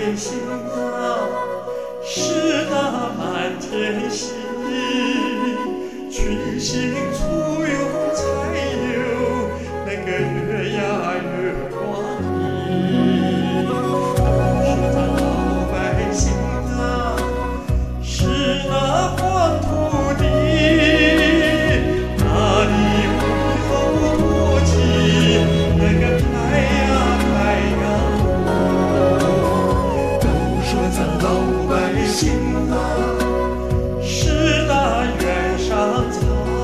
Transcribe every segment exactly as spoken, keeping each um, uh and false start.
百姓啊，是那满天星，群星簇拥才有那个月呀月光明。说咱老百姓啊，是那黄土地，那里会后多起那个太阳太阳。说咱老百姓啊，是那原上草，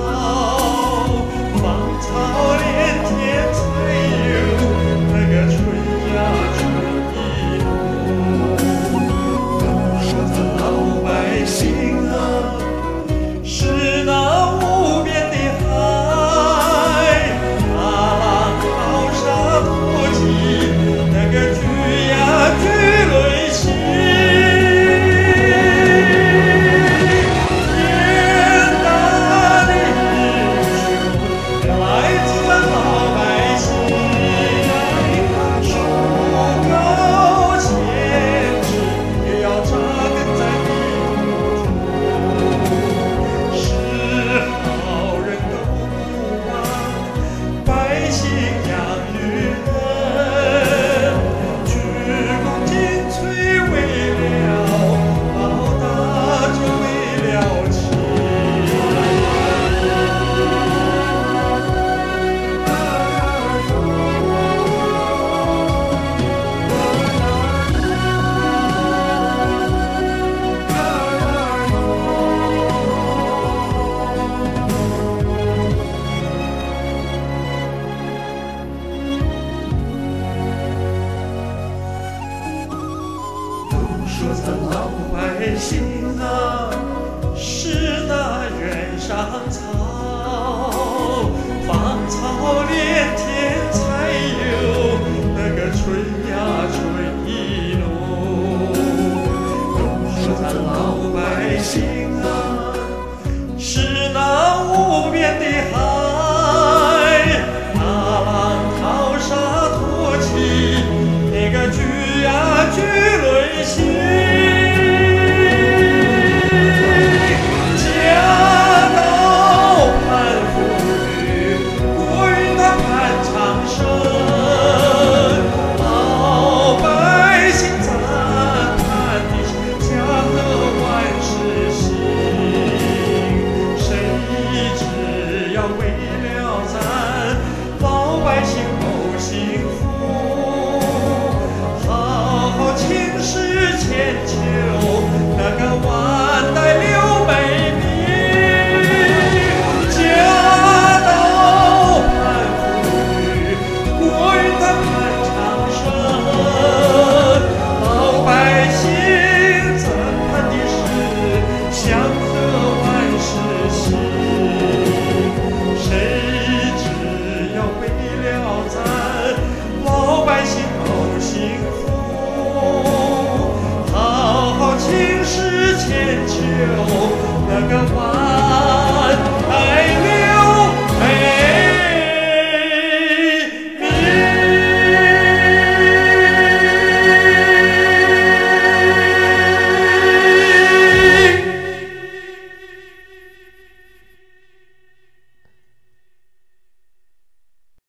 芳草连天才有那个春呀春意浓。说咱老百姓啊，是那无边的海，大浪淘沙托起那个巨呀巨轮行。说咱老百姓啊，是那原上草，芳草连天才有那个春呀春意浓。说咱老百姓啊，是那无边的海，大浪淘沙托起那个巨呀巨轮行。千秋那个万代留美名，家道攀富裕，国运它攀长盛，老百姓咱盼的是祥和万事兴。谁知要为了咱老百姓谋幸福，好好轻视千秋那个